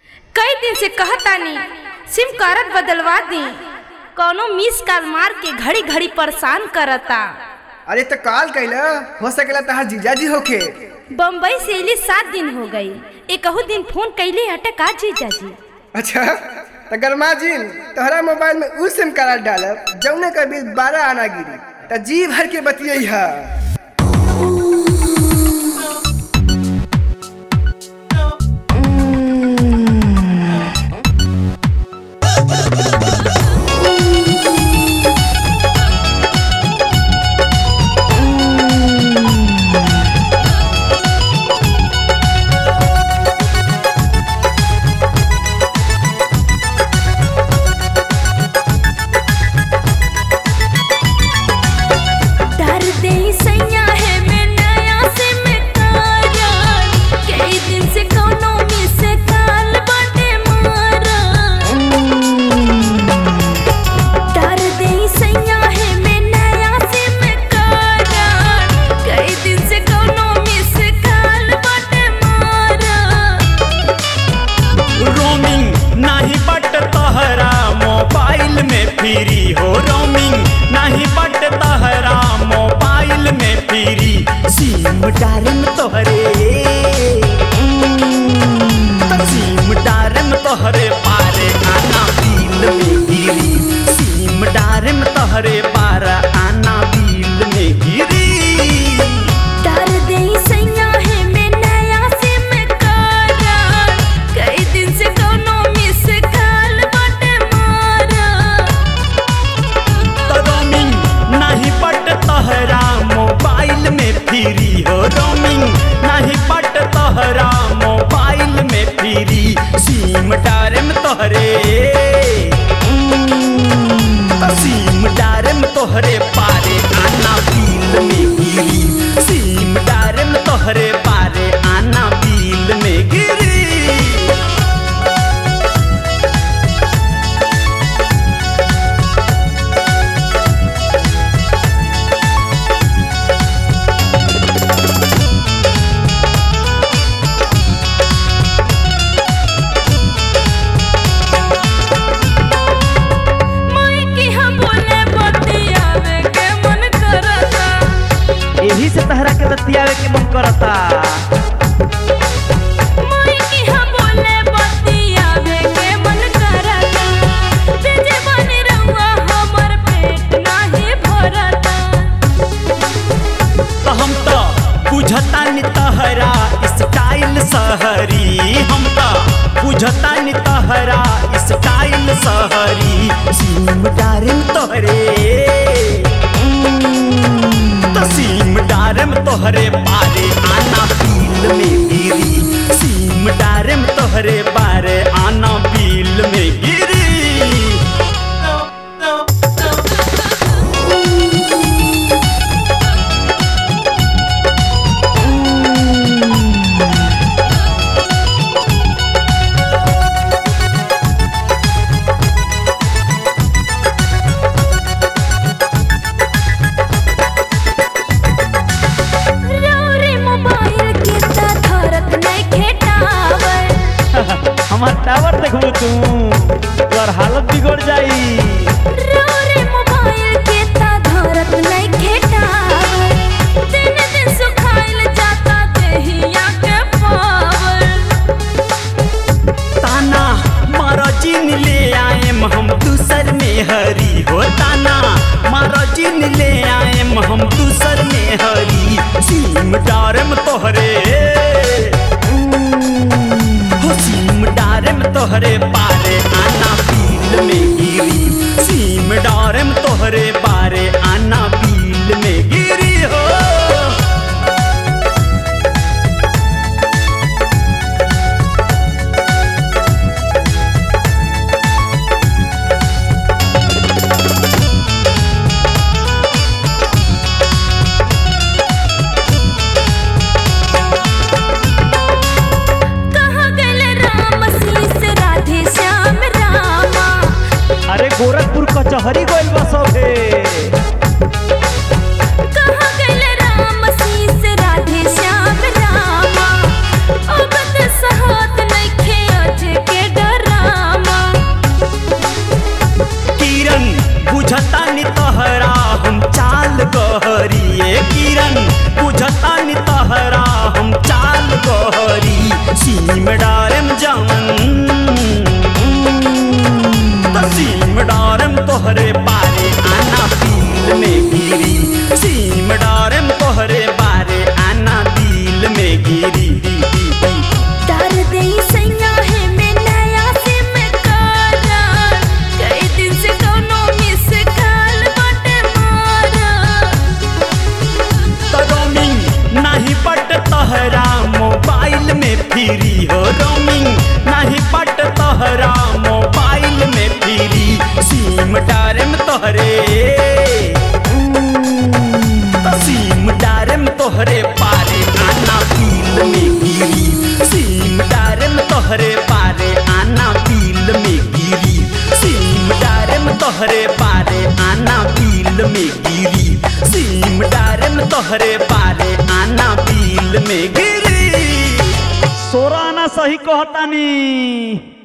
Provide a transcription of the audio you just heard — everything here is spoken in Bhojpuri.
कई दिन से कहतानी सिम कार्ड बदलवा दी, कौनो मिस कॉल मार के घड़ी घड़ी परेशान करता। अरे तो कॉल कैला हो सकेला तहार जीजाजी होके। बम्बई से अली 7 दिन हो गई, एकहू दिन फोन कैले हटा का जीजाजी। अच्छा तो गरमा जी तोहरा मोबाइल में उ सिम कार्ड डालब जौने का बिल 12 आना गिरी तो जी भर के बतियई हा। फ्री हो रोमिंग नहीं बट तहरा मोबाइल में फ्री सिम डारम तोहरे सिम डारम तोहरे पारे आना बिल में गिरी सिम डारम तोहरे पारा आना बिल में गिरी। फ्री हो रोमिंग नहीं पट तोहरा मोबाइल में फ्री सिम डारम तोहरे सिम डारम तोहरे पारे आना बिल में गिरी सिम डारम तोहरे पारे आना बिल में गिरी। यही से तहरा के बतियावे के मन करता। तो हम तो बुझता नि तहरा स्टाइल सहरी हम तो बुझता नि तहरा स्टाइल सहरी सिम डारम तोहरे सिम डारम तोहरे पारे आना बिल में गिरी सिम डारम तोहरे पारे आना बिल में गिरी। हमार टावर देखबो तू तोर हालत बिगड़ जाई। रे मोबाइल के ता धरत नहीं खेटावर दिन दिन सुखाइल जाता देहिया के पावर। ताना मारा जिन ले आएम हम दूसर में हरी हो ताना मारा जिन ले आएम हम दूसर में हरी सिम डारम तोहरे सिम डारम तोहरे पारे आना बिल में गिरी सिम डारम तोहरे पारे आना बिल में गिरी हो। गोरखपुर कचहरी गोइल बा सभे कहाँ गइल राम शीस राधे श्याम रामा अब त सहत नइखे अज के तोहरे बारे आना बिल में गिरी। 16 आना सही कहतानी।